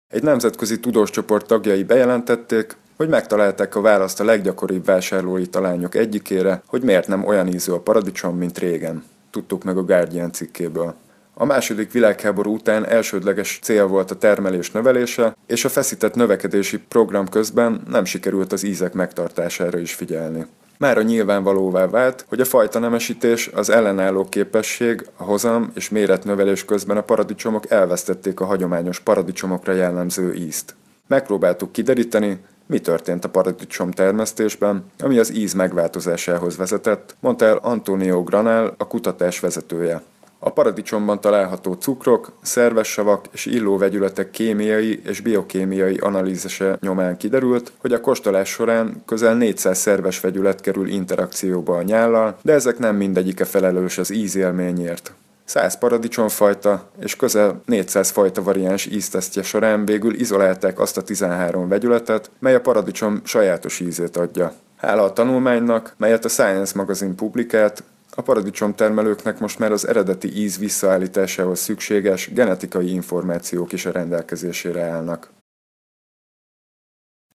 Egy nemzetközi tudós csoport tagjai bejelentették, hogy megtalálták a választ a leggyakoribb vásárlói találmányok egyikére, hogy miért nem olyan ízű a paradicsom, mint régen. Tudtuk meg a Guardian cikkéből. A második világháború után elsődleges cél volt a termelés növelése, és a feszített növekedési program közben nem sikerült az ízek megtartására is figyelni. Mára nyilvánvalóvá vált, hogy a fajtanemesítés, az ellenálló képesség, a hozam és méretnövelés közben a paradicsomok elvesztették a hagyományos paradicsomokra jellemző ízt. Megpróbáltuk kideríteni, mi történt a paradicsom termesztésben, ami az íz megváltozásához vezetett, mondta el Antonio Granell, a kutatás vezetője. A paradicsomban található cukrok, szerves savak és illóvegyületek kémiai és biokémiai analízise nyomán kiderült, hogy a kóstolás során közel 400 szerves vegyület kerül interakcióba a nyállal, de ezek nem mindegyike felelős az ízélményért. 100 paradicsomfajta és közel 400 fajta variáns íztesztje során végül izolálták azt a 13 vegyületet, mely a paradicsom sajátos ízét adja. Hála a tanulmánynak, melyet a Science magazin publikált, a paradicsomtermelőknek most már az eredeti íz visszaállításához szükséges genetikai információk is a rendelkezésére állnak.